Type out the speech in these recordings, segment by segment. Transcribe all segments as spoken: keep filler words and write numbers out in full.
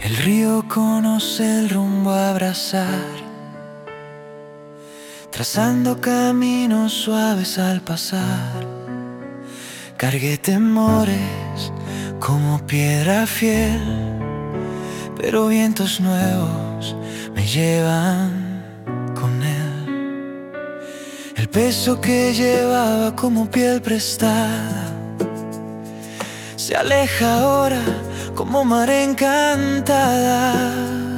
El río conoce el rumbo a abrazar, trazando caminos suaves al pasar. Cargué temores como piedra fiel, pero vientos nuevos me llevan con él. El peso que llevaba como piel prestada se aleja ahora como mar encantada.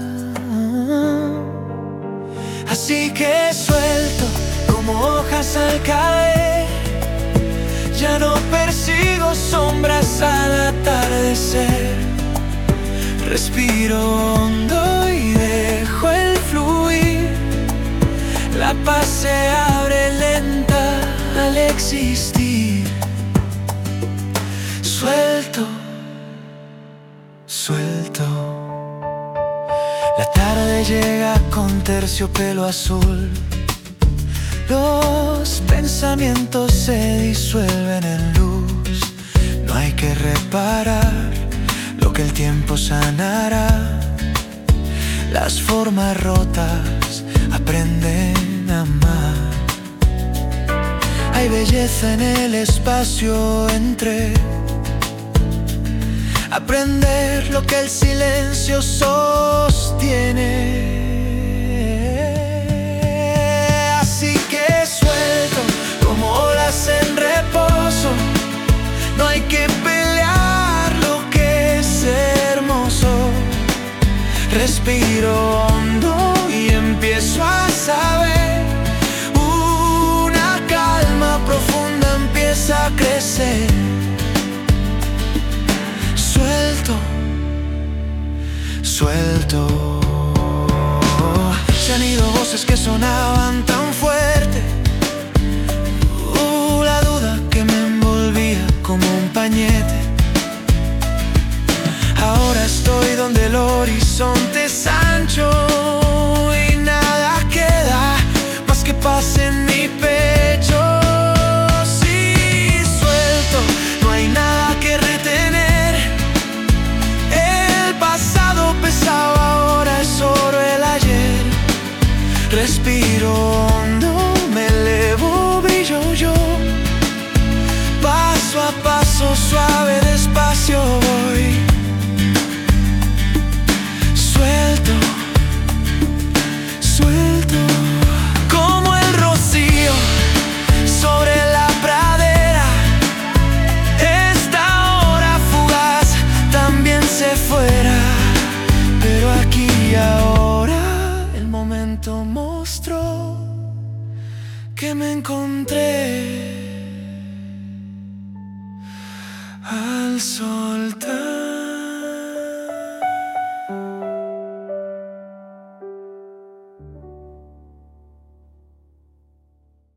Así que suelto como hojas al caer, ya no persigo sombras al atardecer. Respiro hondo y dejo el fluir. La paz se abre lenta al existir. Suelto, suelto. La tarde llega con terciopelo azul. Los pensamientos se disuelven en luz. No hay que reparar lo que el tiempo sanará. Las formas rotas aprenden a amar. Hay belleza en el espacio entre aprender lo que el silencio sostiene. Así que suelto como olas en reposo. No hay que pelear lo que es hermoso. Respiro hondo y empiezo a saber. Una calma profunda empieza a crecer. Suelto, suelto. Se han ido voces que sonaban tan fuerte. Uh, la duda que me envolvía como un pañete. Ahora estoy donde el horizonte es ancho y nada queda más que paz en mi pecho. Sí, suelto, no hay nada que retener. El pasado pesaba, ahora es solo el ayer. Respiro hondo, me elevo, brillo yo. Paso a paso, suave, despacio voy. Suelto, suelto. Como el rocío sobre la pradera. Esta hora fugaz también se fuera. Pero aquí y ahora el momento mostró que me encontré al soltar.